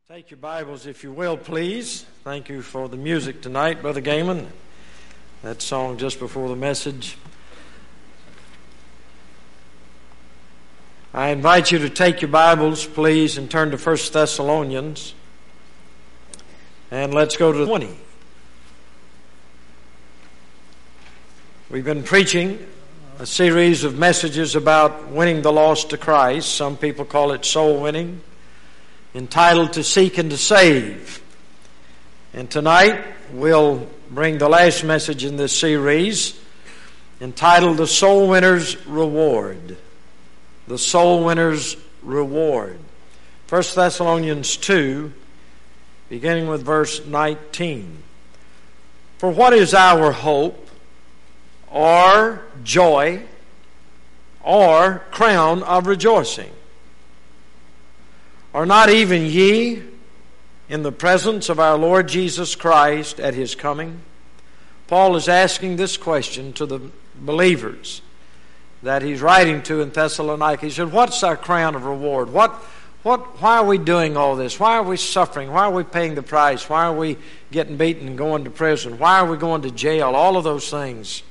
Take your Bibles, if you will, please. Thank you for the music tonight, Brother Gaiman. That song just before the message. I invite you to take your Bibles, please, and turn to 1 Thessalonians. And let's go to 20. We've been preaching a series of messages about winning the lost to Christ. Some people call it soul winning, entitled To Seek and to Save. And tonight we'll bring the last message in this series, entitled The Soul Winner's Reward. The Soul Winner's Reward. 1 Thessalonians 2, beginning with verse 19. For what is our hope, or joy, or crown of rejoicing? Are not even ye in the presence of our Lord Jesus Christ at His coming? Paul is asking this question to the believers that he's writing to in Thessalonica. He said, what's our crown of reward? Why are we doing all this? Why are we suffering? Why are we paying the price? Why are we getting beaten and going to prison? Why are we going to jail? All of those things.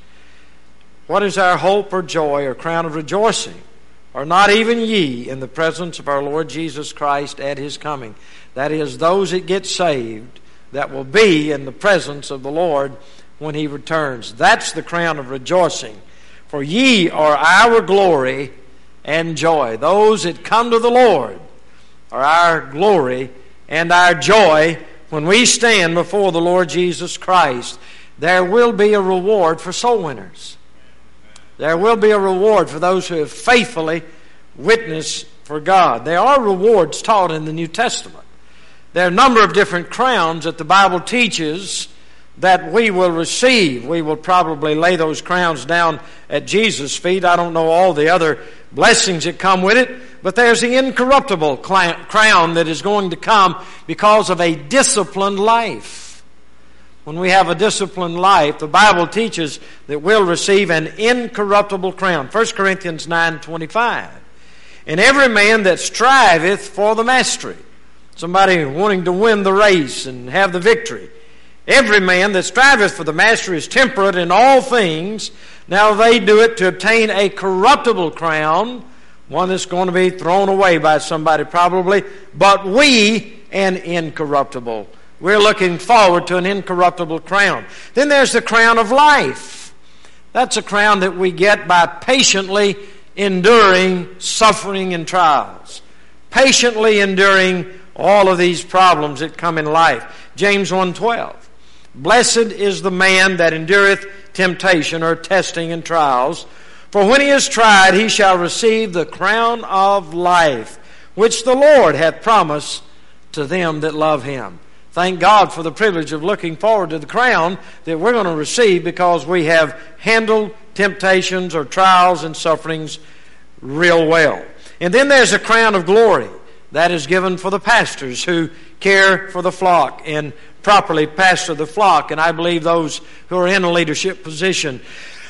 What is our hope or joy or crown of rejoicing? Are not even ye in the presence of our Lord Jesus Christ at His coming? That is, those that get saved that will be in the presence of the Lord when He returns. That's the crown of rejoicing. For ye are our glory and joy. Those that come to the Lord are our glory and our joy when we stand before the Lord Jesus Christ. There will be a reward for soul winners. There will be a reward for those who have faithfully witnessed for God. There are rewards taught in the New Testament. There are a number of different crowns that the Bible teaches that we will receive. We will probably lay those crowns down at Jesus' feet. I don't know all the other blessings that come with it, but there's the incorruptible crown that is going to come because of a disciplined life. When we have a disciplined life, the Bible teaches that we'll receive an incorruptible crown. 1 Corinthians 9:25. And every man that striveth for the mastery, somebody wanting to win the race and have the victory. Every man that striveth for the mastery is temperate in all things. Now they do it to obtain a corruptible crown, one that's going to be thrown away by somebody probably, but we an incorruptible. We're looking forward to an incorruptible crown. Then there's the crown of life. That's a crown that we get by patiently enduring suffering and trials. Patiently enduring all of these problems that come in life. James 1:12. Blessed is the man that endureth temptation or testing and trials. For when he is tried, he shall receive the crown of life, which the Lord hath promised to them that love Him. Thank God for the privilege of looking forward to the crown that we're going to receive because we have handled temptations or trials and sufferings real well. And then there's a crown of glory that is given for the pastors who care for the flock and properly pastor the flock. And I believe those who are in a leadership position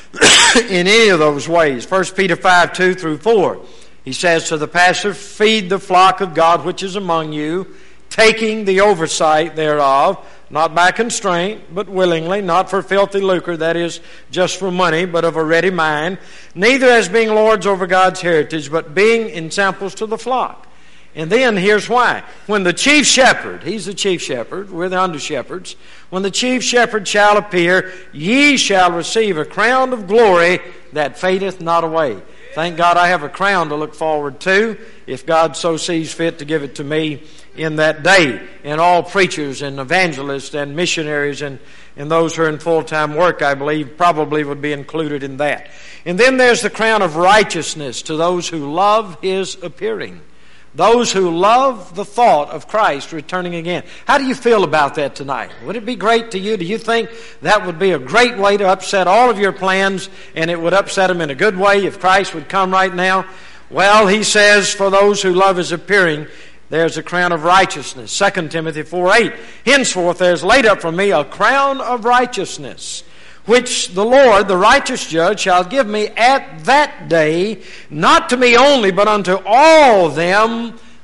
in any of those ways. 1 Peter 5:2-4. He says to the pastor, feed the flock of God which is among you, taking the oversight thereof, not by constraint, but willingly, not for filthy lucre, that is, just for money, but of a ready mind, neither as being lords over God's heritage, but being ensamples to the flock. And then here's why. When the chief shepherd, he's the chief shepherd, we're the under shepherds, when the chief shepherd shall appear, ye shall receive a crown of glory that fadeth not away. Thank God I have a crown to look forward to, if God so sees fit to give it to me in that day. And all preachers and evangelists and missionaries and those who are in full-time work, I believe, probably would be included in that. And then there's the crown of righteousness to those who love His appearing. Those who love the thought of Christ returning again. How do you feel about that tonight? Would it be great to you? Do you think that would be a great way to upset all of your plans, and it would upset them in a good way if Christ would come right now? Well, he says, for those who love His appearing, there's a crown of righteousness. 2 Timothy 4:8. Henceforth there's laid up for me a crown of righteousness, which the Lord, the righteous judge, shall give me at that day, not to me only, but unto all them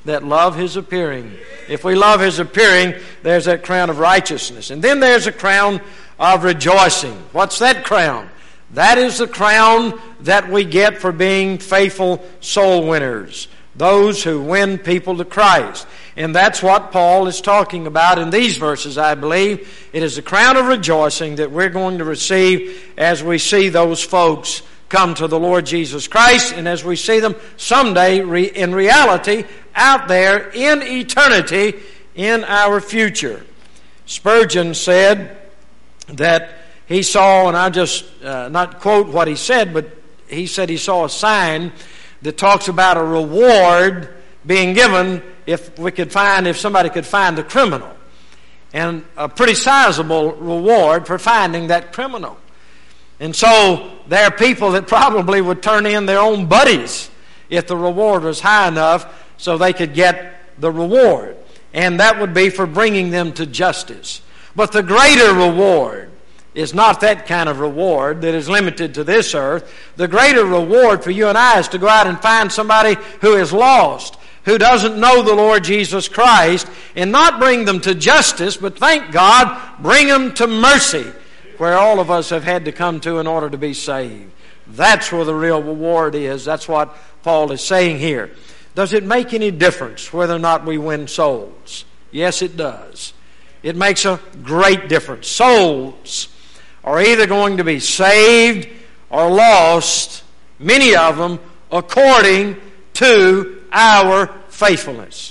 that love His appearing. If we love His appearing, there's that crown of righteousness. And then there's a crown of rejoicing. What's that crown? That is the crown that we get for being faithful soul winners, those who win people to Christ. And that's what Paul is talking about in these verses, I believe. It is the crown of rejoicing that we're going to receive as we see those folks come to the Lord Jesus Christ, and as we see them someday in reality out there in eternity in our future. Spurgeon said that he saw, and I just not quote what he said, but he said he saw a sign that talks about a reward being given if somebody could find the criminal, and a pretty sizable reward for finding that criminal. And so there are people that probably would turn in their own buddies if the reward was high enough so they could get the reward. And that would be for bringing them to justice. But the greater reward is not that kind of reward that is limited to this earth. The greater reward for you and I is to go out and find somebody who is lost, who doesn't know the Lord Jesus Christ, and not bring them to justice, but thank God, bring them to mercy, where all of us have had to come to in order to be saved. That's where the real reward is. That's what Paul is saying here. Does it make any difference whether or not we win souls? Yes, it does. It makes a great difference. Souls are either going to be saved or lost, many of them, according to our faithfulness.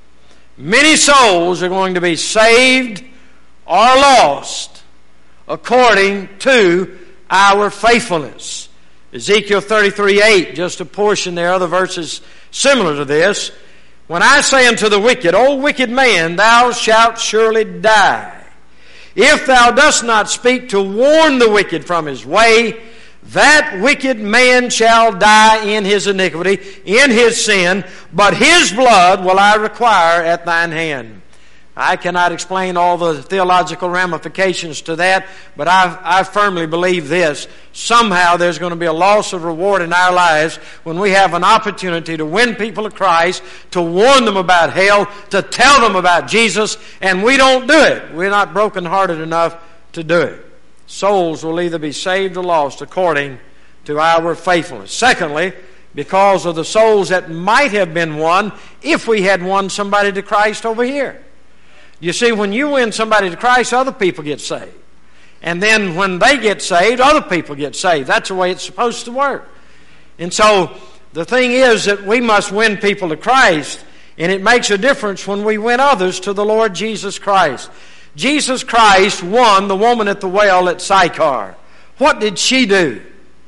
Many souls are going to be saved or lost according to our faithfulness. Ezekiel 33:8, just a portion there, other verses similar to this. When I say unto the wicked, O wicked man, thou shalt surely die. If thou dost not speak to warn the wicked from his way, that wicked man shall die in his iniquity, in his sin, but his blood will I require at thine hand. I cannot explain all the theological ramifications to that, but I firmly believe this. Somehow there's going to be a loss of reward in our lives when we have an opportunity to win people to Christ, to warn them about hell, to tell them about Jesus, and we don't do it. We're not brokenhearted enough to do it. Souls will either be saved or lost according to our faithfulness. Secondly, because of the souls that might have been won if we had won somebody to Christ over here. You see, when you win somebody to Christ, other people get saved. And then when they get saved, other people get saved. That's the way it's supposed to work. And so the thing is that we must win people to Christ, and it makes a difference when we win others to the Lord Jesus Christ. Jesus Christ won the woman at the well at Sychar. What did she do?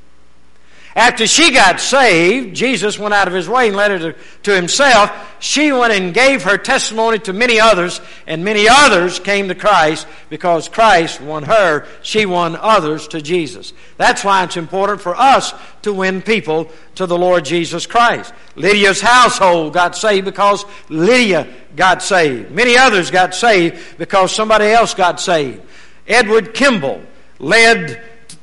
After she got saved, Jesus went out of His way and led her to Himself. She went and gave her testimony to many others, and many others came to Christ because Christ won her. She won others to Jesus. That's why it's important for us to win people to the Lord Jesus Christ. Lydia's household got saved because Lydia got saved. Many others got saved because somebody else got saved. Edward Kimball led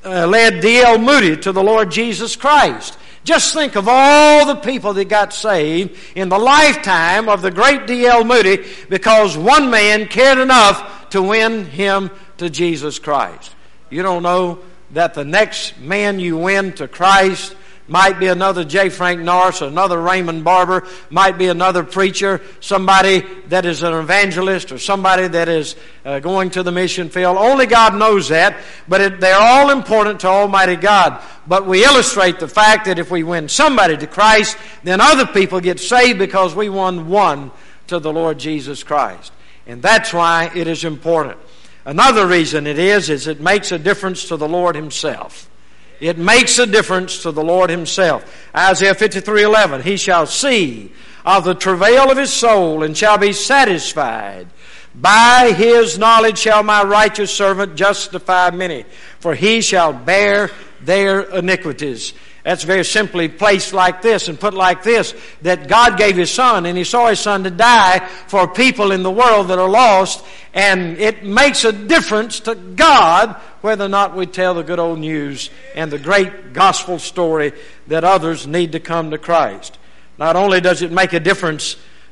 D.L. Moody to the Lord Jesus Christ. Just think of all the people that got saved in the lifetime of the great D.L. Moody because one man cared enough to win him to Jesus Christ. You don't know that the next man you win to Christ might be another J. Frank Norris, another Raymond Barber, might be another preacher, somebody that is an evangelist, or somebody that is going to the mission field. Only God knows that, but they're all important to Almighty God. But we illustrate the fact that if we win somebody to Christ, then other people get saved because we won one to the Lord Jesus Christ. And that's why it is important. Another reason it is it makes a difference to the Lord Himself. It makes a difference to the Lord Himself. Isaiah 53:11, He shall see of the travail of His soul and shall be satisfied. By His knowledge shall my righteous servant justify many, for he shall bear their iniquities. That's very simply placed like this and put like this, that God gave His Son, and He saw His Son to die for people in the world that are lost, and it makes a difference to God whether or not we tell the good old news and the great gospel story that others need to come to Christ. Not only does it make a difference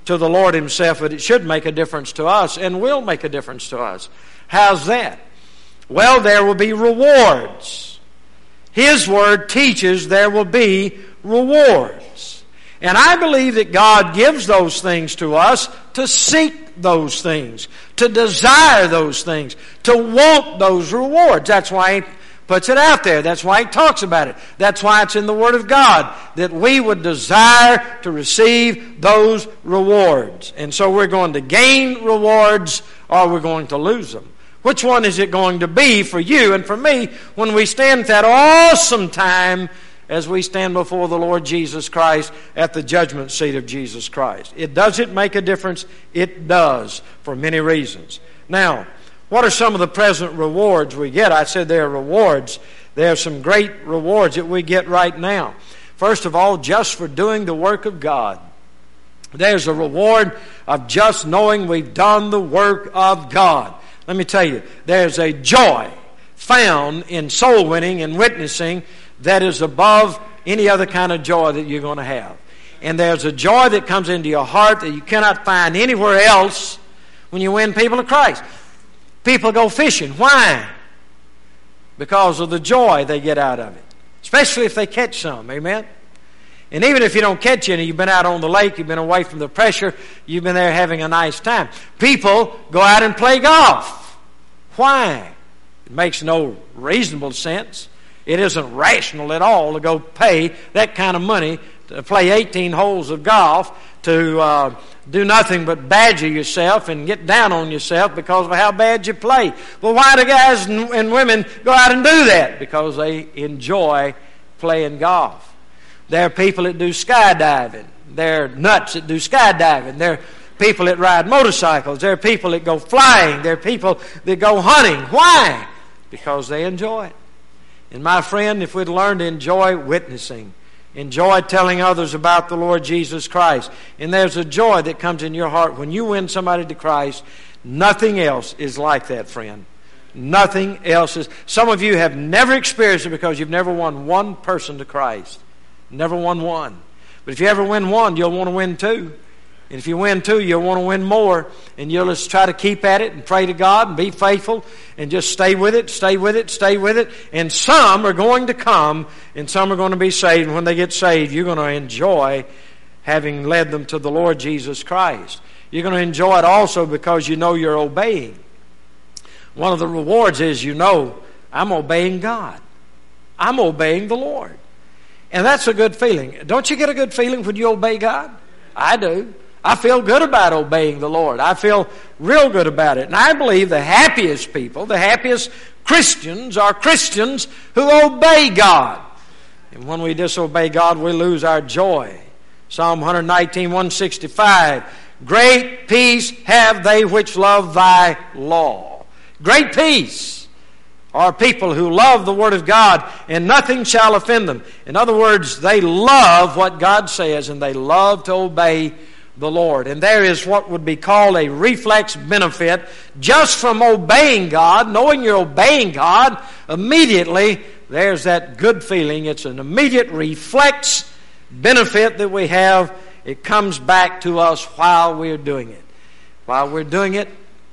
to the Lord Himself, but it should make a difference to us and will make a difference to us. How's that? Well, there will be rewards. His Word teaches there will be rewards. And I believe that God gives those things to us to seek those things, to desire those things, to want those rewards. That's why He puts it out there. That's why He talks about it. That's why it's in the Word of God, that we would desire to receive those rewards. And so we're going to gain rewards or we're going to lose them. Which one is it going to be for you and for me when we stand at that awesome time as we stand before the Lord Jesus Christ at the judgment seat of Jesus Christ? Does it make a difference? It does, for many reasons. Now, what are some of the present rewards we get? I said there are rewards. There are some great rewards that we get right now. First of all, just for doing the work of God. There's a reward of just knowing we've done the work of God. Let me tell you, there's a joy found in soul winning and witnessing that is above any other kind of joy that you're going to have. And there's a joy that comes into your heart that you cannot find anywhere else when you win people to Christ. People go fishing. Why? Because of the joy they get out of it. Especially if they catch some. Amen? And even if you don't catch any, you've been out on the lake, you've been away from the pressure, you've been there having a nice time. People go out and play golf. Why? It makes no reasonable sense. It isn't rational at all to go pay that kind of money to play 18 holes of golf, to do nothing but badger yourself and get down on yourself because of how bad you play. Well, why do guys and women go out and do that? Because they enjoy playing golf. There are people that do skydiving. There are nuts that do skydiving. There are people that ride motorcycles. There are people that go flying. There are people that go hunting. Why? Because they enjoy it. And my friend, if we'd learn to enjoy witnessing, enjoy telling others about the Lord Jesus Christ, and there's a joy that comes in your heart when you win somebody to Christ, nothing else is like that, friend. Nothing else is. Some of you have never experienced it because you've never won one person to Christ. Never won one. But if you ever win one, you'll want to win two. And if you win two, you'll want to win more. And you'll just try to keep at it and pray to God and be faithful and just stay with it, stay with it, stay with it. And some are going to come and some are going to be saved. And when they get saved, you're going to enjoy having led them to the Lord Jesus Christ. You're going to enjoy it also because you know you're obeying. One of the rewards is you know, I'm obeying God. I'm obeying the Lord. And that's a good feeling. Don't you get a good feeling when you obey God? I do. I feel good about obeying the Lord. I feel real good about it. And I believe the happiest people, the happiest Christians are Christians who obey God. And when we disobey God, we lose our joy. Psalm 119, 165. Great peace have they which love thy law. Great peace are people who love the Word of God, and nothing shall offend them. In other words, they love what God says, and they love to obey the Lord. And there is what would be called a reflex benefit just from obeying God, knowing you're obeying God. Immediately, there's that good feeling. It's an immediate reflex benefit that we have. It comes back to us while we're doing it. While we're doing it,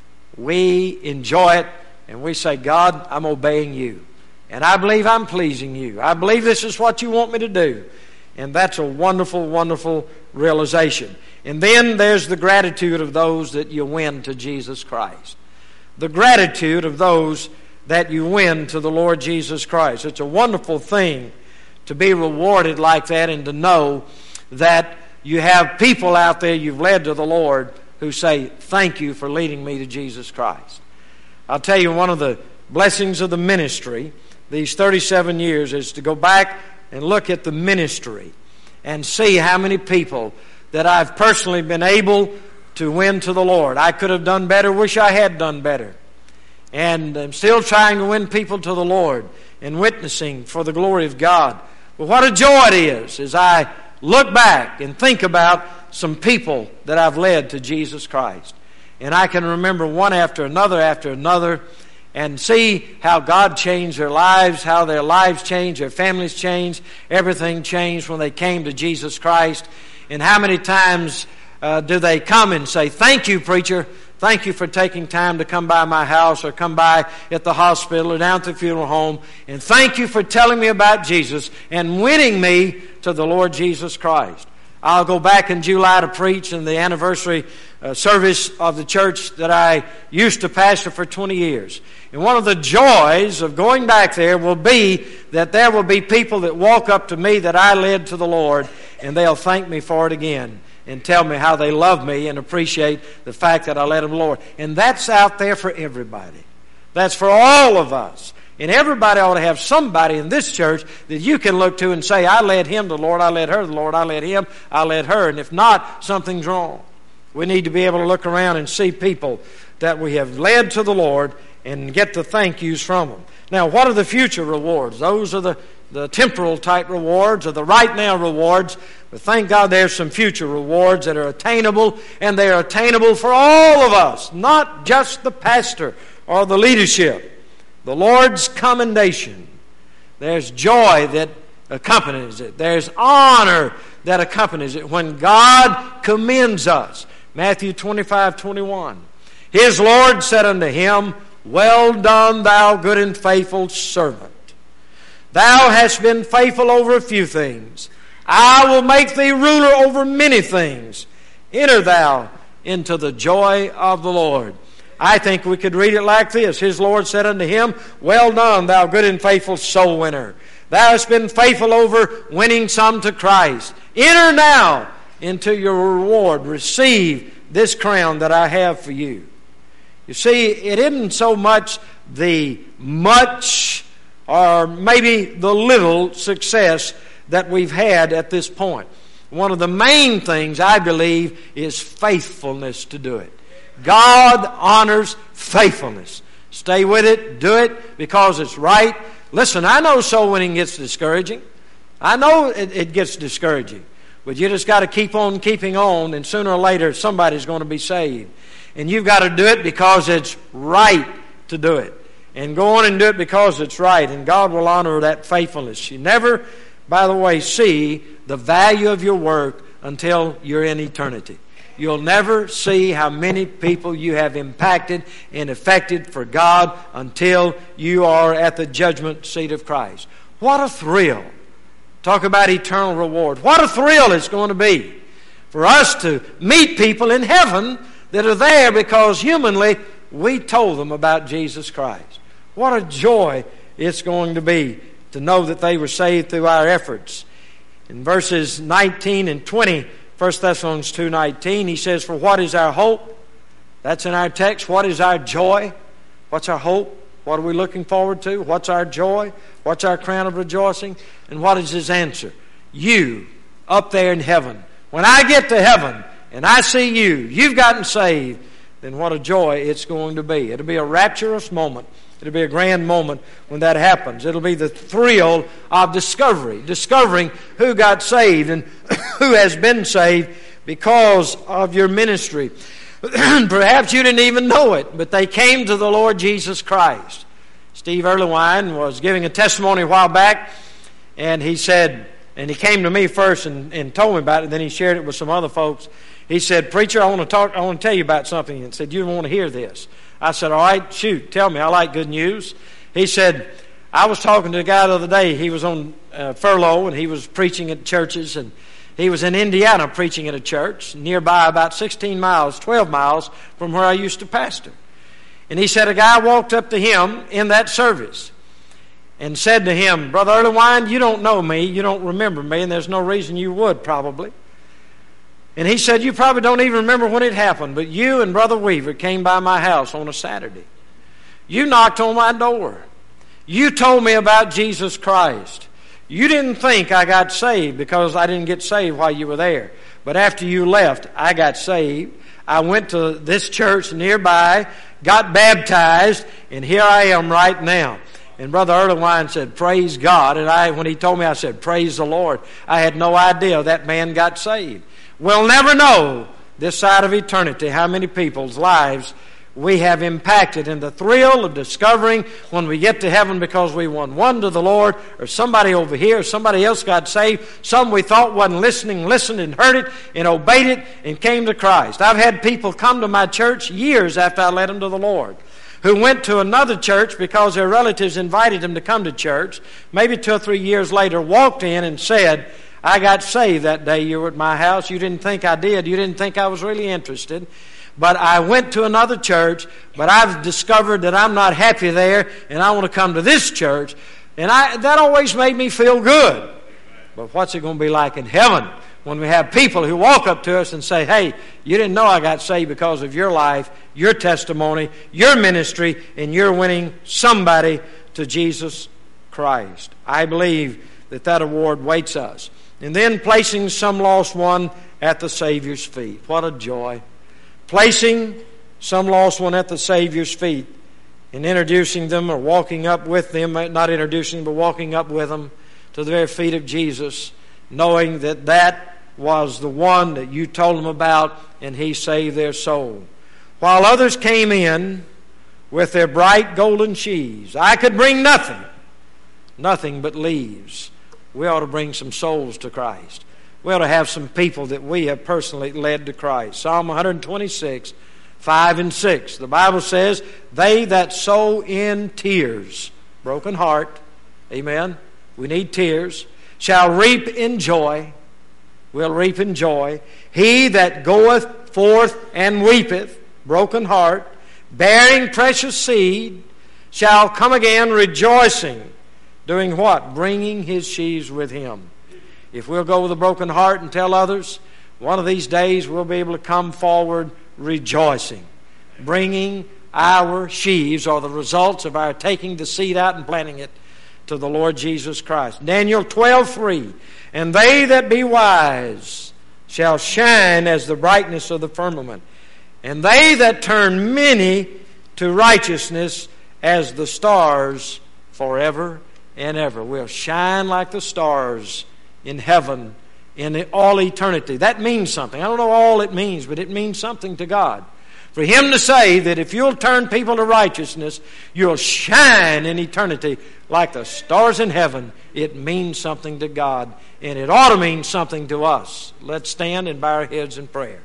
we enjoy it. And we say, God, I'm obeying you. And I believe I'm pleasing you. I believe this is what you want me to do. And that's a wonderful, wonderful realization. And then there's the gratitude of those that you win to Jesus Christ. The gratitude of those that you win to the Lord Jesus Christ. It's a wonderful thing to be rewarded like that and to know that you have people out there you've led to the Lord who say, thank you for leading me to Jesus Christ. I'll tell you, one of the blessings of the ministry these 37 years is to go back and look at the ministry and see how many people that I've personally been able to win to the Lord. I could have done better, wish I had done better. And I'm still trying to win people to the Lord and witnessing for the glory of God. But what a joy it is as I look back and think about some people that I've led to Jesus Christ. And I can remember one after another, and see how God changed their lives, how their lives changed, their families changed, everything changed when they came to Jesus Christ, and how many times do they come and say, "Thank you, preacher. Thank you for taking time to come by my house or come by at the hospital or down to the funeral home. And thank you for telling me about Jesus and winning me to the Lord Jesus Christ." I'll go back in July to preach in the anniversary service of the church that I used to pastor for 20 years. And one of the joys of going back there will be that there will be people that walk up to me that I led to the Lord, and they'll thank me for it again and tell me how they love me and appreciate the fact that I led them to the Lord. And that's out there for everybody. That's for all of us. And everybody ought to have somebody in this church that you can look to and say, "I led him to the Lord, I led her to the Lord, I led him, I led her." And if not, something's wrong. We need to be able to look around and see people that we have led to the Lord and get the thank yous from them. Now, what are the future rewards? Those are the temporal type rewards, or the right now rewards. But thank God there's some future rewards that are attainable, and they are attainable for all of us, not just the pastor or the leadership. The Lord's commendation. There's joy that accompanies it. There's honor that accompanies it when God commends us. Matthew 25:21. His Lord said unto him, "Well done, thou good and faithful servant. Thou hast been faithful over a few things. I will make thee ruler over many things. Enter thou into the joy of the Lord." I think we could read it like this. His Lord said unto him, "Well done, thou good and faithful soul winner. Thou hast been faithful over winning some to Christ. Enter now into your reward. Receive this crown that I have for you." You see, it isn't so much the much or maybe the little success that we've had at this point. One of the main things, I believe, is faithfulness to do it. God honors faithfulness. Stay with it. Do it because it's right. Listen, I know soul winning gets discouraging. I know it gets discouraging. But you just got to keep on keeping on, and sooner or later somebody's going to be saved. And you've got to do it because it's right to do it. And go on and do it because it's right. And God will honor that faithfulness. You never, by the way, see the value of your work until you're in eternity. You'll never see how many people you have impacted and affected for God until you are at the judgment seat of Christ. What a thrill. Talk about eternal reward. What a thrill it's going to be for us to meet people in heaven that are there because humanly we told them about Jesus Christ. What a joy it's going to be to know that they were saved through our efforts. In verses 19 and 20, 1 Thessalonians 2:19, he says, "For what is our hope?" That's in our text. What is our joy? What's our hope? What are we looking forward to? What's our joy? What's our crown of rejoicing? And what is his answer? You, up there in heaven. When I get to heaven and I see you, you've gotten saved, then what a joy it's going to be. It'll be a rapturous moment. It'll be a grand moment when that happens. It'll be the thrill of discovering who got saved and who has been saved because of your ministry. Perhaps you didn't even know it, but they came to the Lord Jesus Christ. Steve Erlewine was giving a testimony a while back, and he said, and he came to me first and told me about it, then he shared it with some other folks. He said, "Preacher, I want to tell you about something." And said, "You want to hear this?" I said, "All right, shoot, tell me. I like good news." He said, "I was talking to a guy the other day. He was on furlough, and he was preaching at churches, and he was in Indiana preaching at a church nearby about 16 miles, 12 miles from where I used to pastor. And he said a guy walked up to him in that service and said to him, 'Brother Erlewine, you don't know me, you don't remember me, and there's no reason you would probably.' And he said, 'You probably don't even remember when it happened, but you and Brother Weaver came by my house on a Saturday. You knocked on my door. You told me about Jesus Christ. You didn't think I got saved because I didn't get saved while you were there. But after you left, I got saved. I went to this church nearby, got baptized, and here I am right now.' And Brother Erlewine said, 'Praise God.' And when he told me, I said, 'Praise the Lord.' I had no idea that man got saved. We'll never know this side of eternity how many people's lives we have impacted, and the thrill of discovering when we get to heaven because we won one to the Lord, or somebody over here, or somebody else got saved, some we thought wasn't listening, listened and heard it and obeyed it and came to Christ. I've had people come to my church years after I led them to the Lord, who went to another church because their relatives invited them to come to church, maybe 2 or 3 years later walked in and said, I got saved that day you were at my house. You didn't think I did. You didn't think I was really interested. But I went to another church, but I've discovered that I'm not happy there, and I want to come to this church. And that always made me feel good. But what's it going to be like in heaven when we have people who walk up to us and say, hey, you didn't know I got saved because of your life, your testimony, your ministry, and you're winning somebody to Jesus Christ. I believe that award waits us. And then placing some lost one at the Savior's feet. What a joy. Placing some lost one at the Savior's feet and introducing them or walking up with them, not introducing but walking up with them to the very feet of Jesus, knowing that was the one that you told them about and He saved their soul. While others came in with their bright golden sheaves, I could bring nothing but leaves. We ought to bring some souls to Christ. We ought to have some people that we have personally led to Christ. Psalm 126, 5 and 6. The Bible says, they that sow in tears, broken heart, amen, we need tears, shall reap in joy. We'll reap in joy. He that goeth forth and weepeth, broken heart, bearing precious seed, shall come again rejoicing. Doing what? Bringing his sheaves with him. If we'll go with a broken heart and tell others, one of these days we'll be able to come forward rejoicing, bringing our sheaves, or the results of our taking the seed out and planting it, to the Lord Jesus Christ. Daniel 12:3, and they that be wise shall shine as the brightness of the firmament, and they that turn many to righteousness as the stars forever and ever. We'll shine like the stars in heaven in all eternity. That means something. I don't know all it means, but it means something to God. For Him to say that if you'll turn people to righteousness, you'll shine in eternity like the stars in heaven, it means something to God, and it ought to mean something to us. Let's stand and bow our heads in prayer.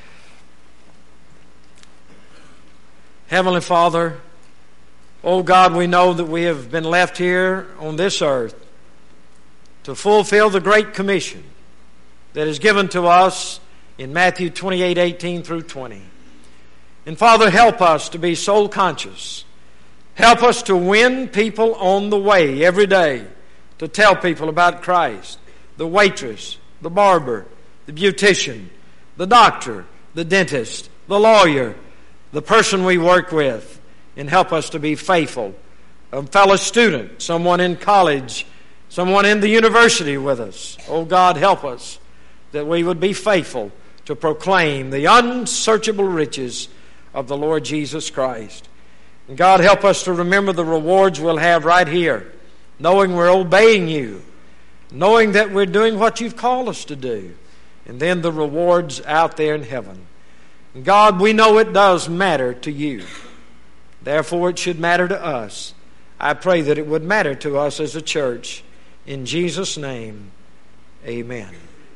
Heavenly Father, oh God, we know that we have been left here on this earth to fulfill the Great Commission that is given to us in Matthew 28:18 through 20. And Father, help us to be soul conscious. Help us to win people on the way every day, to tell people about Christ. The waitress, the barber, the beautician, the doctor, the dentist, the lawyer, the person we work with. And help us to be faithful. A fellow student, someone in college, someone in the university with us. Oh God, help us that we would be faithful to proclaim the unsearchable riches of the Lord Jesus Christ. And God, help us to remember the rewards we'll have right here, knowing we're obeying You, knowing that we're doing what You've called us to do, and then the rewards out there in heaven. And God, we know it does matter to You. Therefore, it should matter to us. I pray that it would matter to us as a church. In Jesus' name, amen.